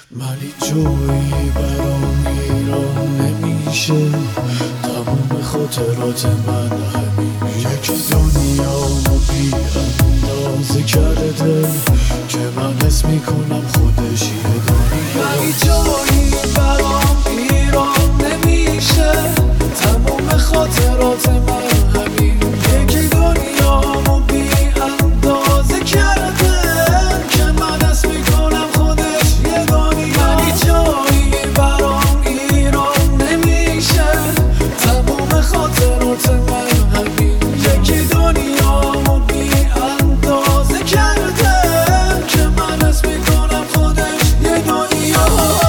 ولی جویی برام ایران نمیشه، تمام خاطرات من همین یکی دنیامو بی اندازه کرده که من حس میکنم خودش یه دنیا. ولی جویی برام ایران نمیشه، تمام خاطرات من همین یکی دنیامو بی اندازه کرده که من حس میکنم خودش یه دنیا. ولی جایی برام ایران نمیشه، تمام خاطرات من همین یکی دنیامو بی اندازه کرده که من حس میکنم خودش یه دنیا.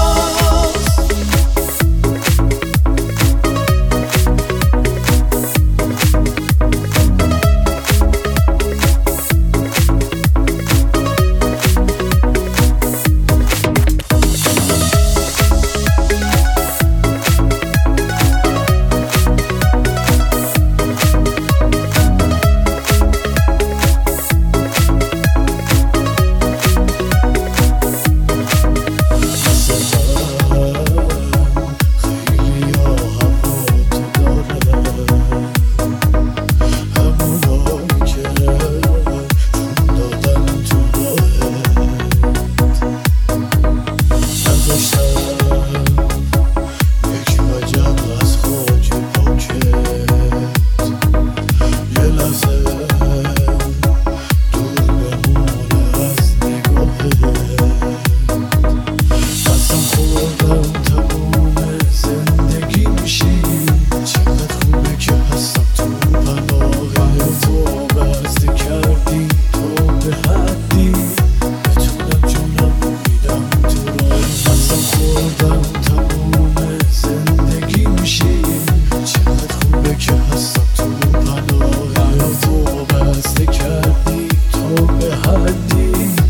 کردی تو به حدی